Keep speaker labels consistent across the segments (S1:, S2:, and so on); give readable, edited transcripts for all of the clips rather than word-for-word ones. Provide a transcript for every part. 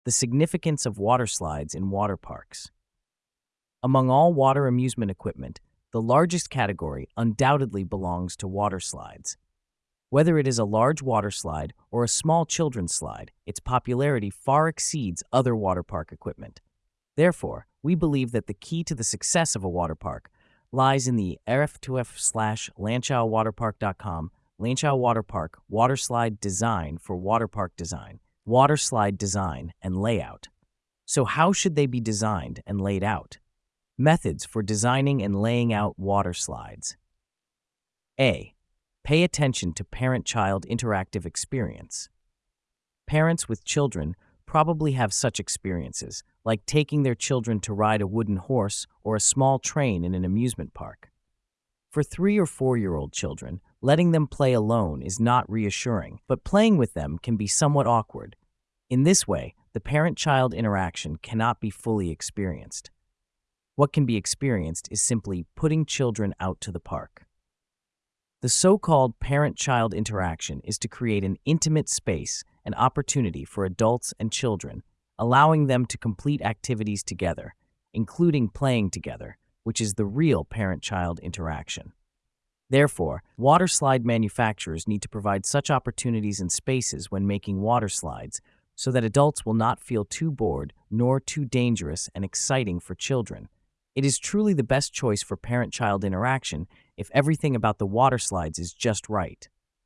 S1: The significance of water slides in water parks. Among all water amusement equipment, the largest category undoubtedly belongs to water slides. Whether it is a large water slide or a small children's slide, its popularity far exceeds other water park equipment. Therefore, we believe that the key to the success of a water park lies in the rf2f/lanchauwaterpark.com Lanchau Water Park Water Slide Design for Water Park Design, Water Slide Design and Layout. So how should they be designed and laid out? Methods for designing and laying out water slides. A. Pay attention to parent-child interactive experience. Parents with children probably have such experiences, like taking their children to ride a wooden horse or a small train in an amusement park. For 3 or 4-year-old children, letting them play alone is not reassuring, but playing with them can be somewhat awkward. In this way, the parent-child interaction cannot be fully experienced. What can be experienced is simply putting children out to the park. The so-called parent-child interaction is to create an intimate space and opportunity for adults and children, allowing them to complete activities together, including playing together, which is the real parent-child interaction. Therefore, water slide manufacturers need to provide such opportunities and spaces when making water slides so that adults will not feel too bored nor too dangerous and exciting for children. It is truly the best choice for parent-child interaction if everything about the water slides is just right.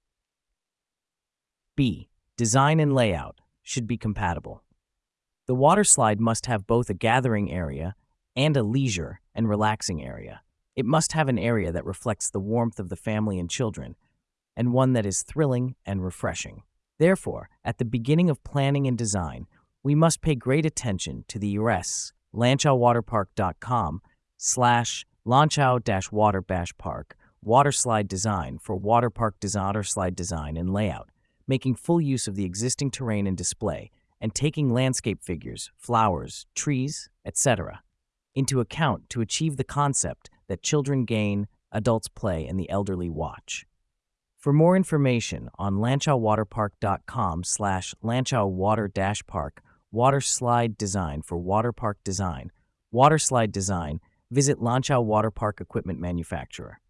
S1: B. Design and layout should be compatible. The water slide must have both a gathering area and a leisure and relaxing area. It must have an area that reflects the warmth of the family and children, and one that is thrilling and refreshing. Therefore, at the beginning of planning and design, we must pay great attention to the lanchauwaterpark.com/lanchau-water-park water slide design for water park water slide design and layout, making full use of the existing terrain and display, and taking landscape figures, flowers, trees, etc. into account to achieve the concept that children gain, adults play, and the elderly watch. For more information on lanchauwaterpark.com/lanchau-water-park water slide design for water park design, water slide design, visit Lanchau Water Park Equipment Manufacturer.